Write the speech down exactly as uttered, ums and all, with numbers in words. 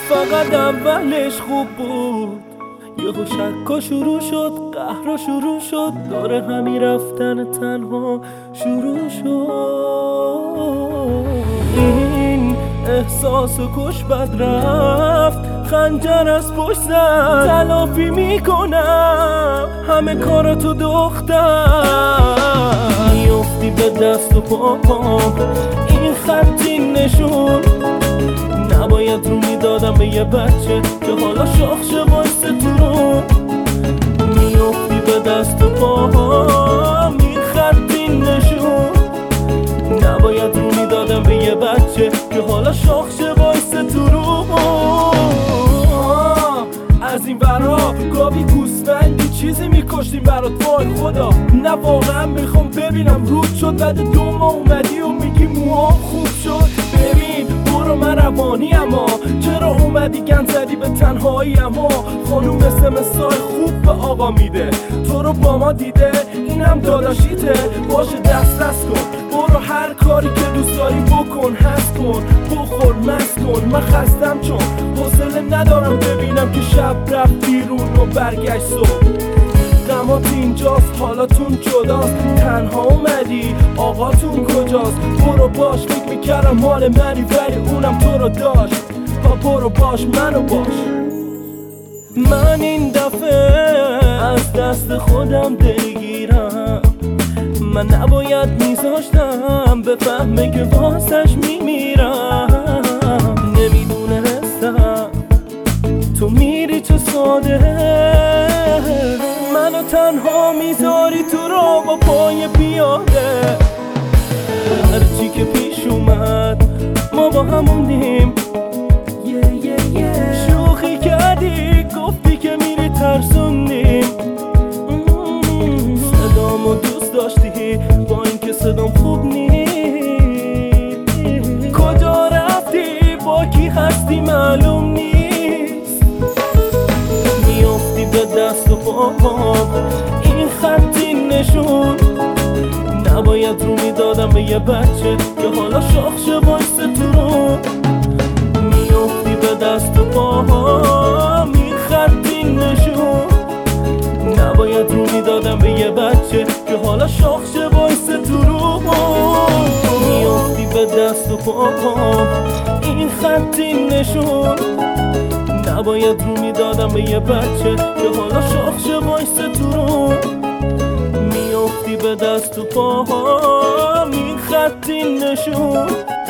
فقط اولش خوب بود، یهو شکا شروع شد، قهر شروع شد، داره همین رفتن تنها شروع شد. این احساس کش بد رفت، خنجر از پشت زد، تلافی میکنم همه کاراتو دختر. میافتی به دست و پام، این خطی نشون نباید رو میدادم به یه بچه که حالا شاخ شه وایسته تو رو. میافتی به دست و پام، این خطی نشون نباید رو میدادم به یه بچه که حالا شاخ شه وایسته تو رو. از این برا گاوی گوسفندی چیزی میکشتیم برات، وای خدا نه واقعا میخوام ببینم رود شد بعد دو ماه اومدی و میگی موهام خوب شد. ببین برو من روانی اما چرا اومدی گند زدی به تنهایی، اما خانوم سمسای خوب به آقا میده، تو رو با ما دیده اینم داداشیته، باشه دست دست کن، برو هر کاری که دوست داری بکن، هست کن بخور مست کن، من خستم چون حوصله ندارم ببینم که شب رفت بیرون و برگشت صبح. غمات اینجاست حالاتون جداست، تنها اومدی آقاتون کجاست، برو باش فکر میکردم مال منی ولی اونم تو رو داشت، پا برو باش منو باش. من این دفعه از دست خودم دلگیرم، من نباید میذاشتم بفهمه که واسش میمیرم. نمیدونستم تو میری چه ساده، منو تنها میذاری تو را با پای پیاده. هرچی که پیش اومد ما با همونیم، شوخی کردی گفتی که میری ترسوندیم، صدامو دوست داشتی با اینکه صدام خوب نیست، کجا رفتی با کی هستی معلوم نیست. میافتی به دست و پام، این خطی نشون نباید رو میدادم به یه بچه که حالا شاخ شه وایسته تو رو. میافتی به دست و پام، این خطی نشون نباید رو میدادم به یه بچه که حالا شاخ شه وایسته تو رو. میافتی به دست و پام، این خطی نشون نباید رو میدادم به یه بچه که حالا شاخ شه وایسته تو رو. میافتی به دست و پام، این خطی نشون